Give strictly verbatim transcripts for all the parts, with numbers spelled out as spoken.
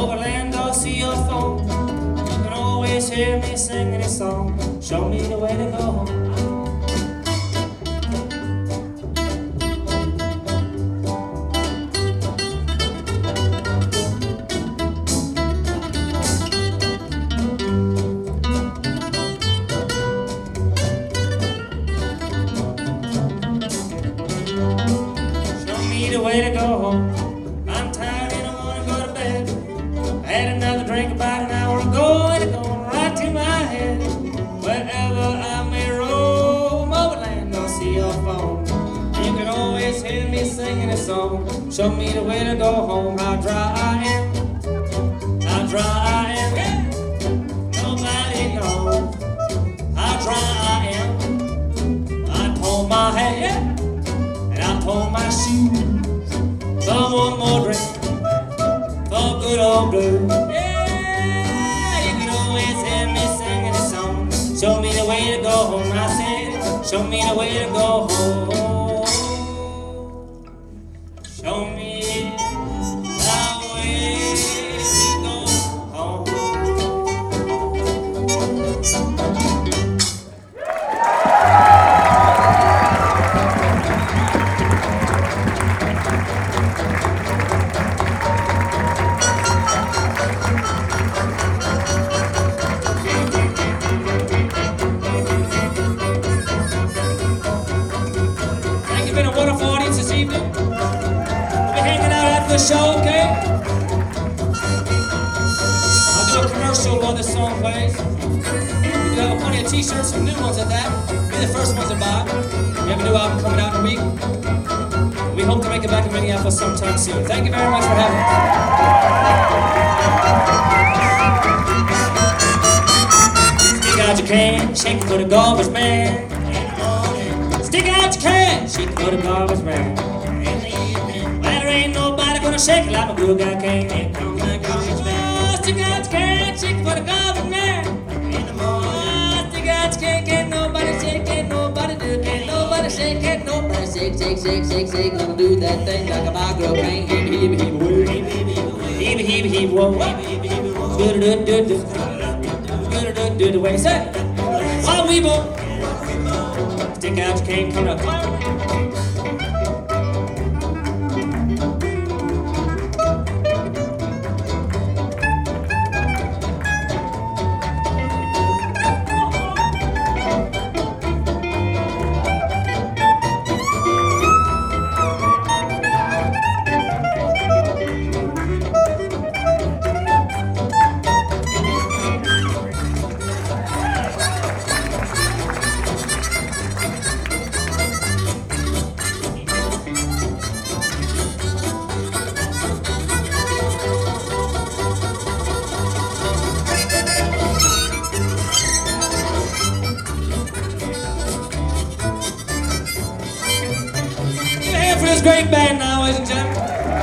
overland or sea or foam. You can always hear me singing a song. Show me the way to go home. The way to go home. I'm tired and I wanna go to bed. I had another drink about an hour ago and it's going right to my head. Wherever I may roam, overland or sea or foam, you can always hear me singing a song. Show me the way to go home. How dry I am, how dry I am, yeah. Nobody knows how dry I am. I pulled my hair, yeah, and I pulled my shoes. For one more drink, for good old blue. Yeah, you can always hear me singing a song. Show me the way to go home, I said. Show me the way to go home. Show me the way to go home. Wonderful audience this evening. We'll be hanging out after the show, okay? I'll do a commercial while this song plays. We do have plenty of t-shirts, some new ones at that. Be the first ones to buy. We have a new album coming out in a week. We hope to make it back to Minneapolis sometime soon. Thank you very much for having us. Stick out your can, shake it for the garbage man. Stick out your can, shake it for the garbage man. Well, there ain't nobody gonna shake it like my good guy can. Oh, stick out your can, shake it for the garbage man. Oh, stick out your can, can't nobody shake, can't nobody do, can't nobody shake, can't nobody shake, shake, shake, shake, shake. Gonna do that thing like a my girl can. Heave, heave, heave, whoa. Heave, heave, heave, whoa. Do do do do do. Do do do do. What you say? While we both. Stick out your cane, come up. For this great band now, ladies and gentlemen.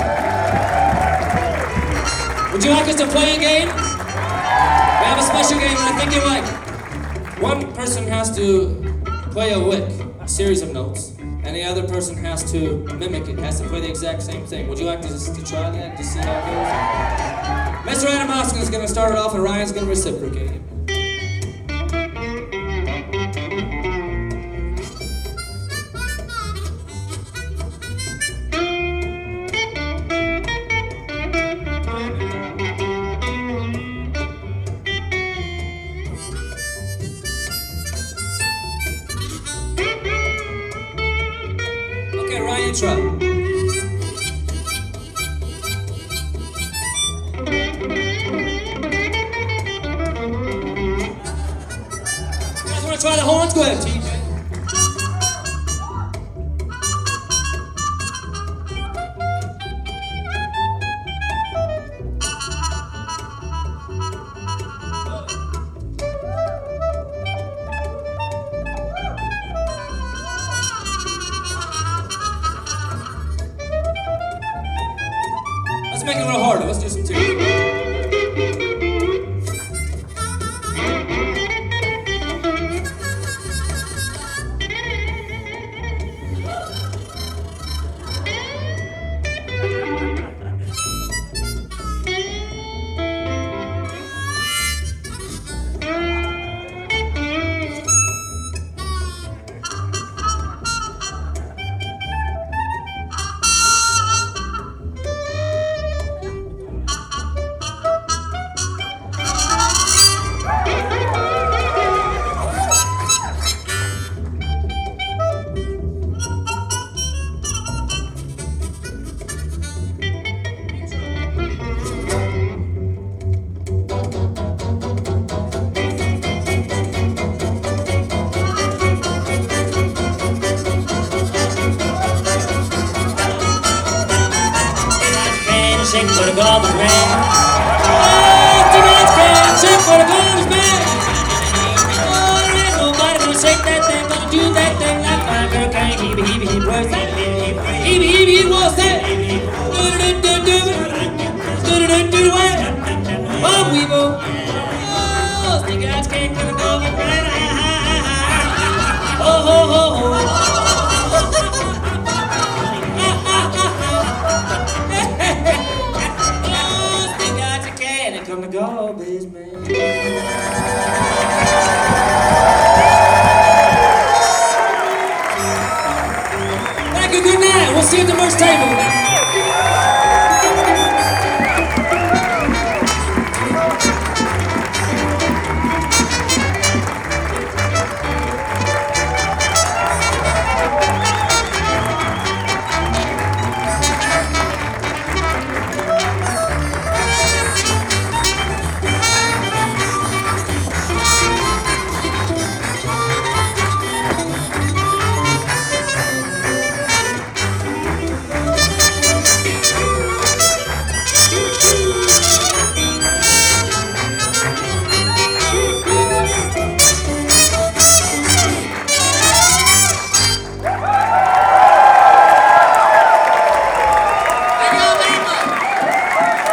Would you like us to play a game? We have a special game that I think you like. One person has to play a lick, a series of notes, and the other person has to mimic it, has to play the exact same thing. Would you like to, to try that, to see how it goes? Mister Adamowski is going to start it off, and Ryan's going to reciprocate it. Okay, Ryan, try. You guys want to try the horns? Go ahead, T J. Let's make it a little harder. Let's do some tunes. the garbage man. Oh, stick out your can, shake for the garbage man. Oh, there ain't nobody gonna shake that thing, gonna do that thing like my girl can. Heebie, heebie, heebie, what's that? Heebie, heebie, heebie, what's that? Do-do-do-do-do, oh, weeble. Oh, stick out your can for the garbage man. Oh, ho, ho, ho. Oh, stick out your can and come to garbage man. Thank you, good night. We'll see you at the merch table.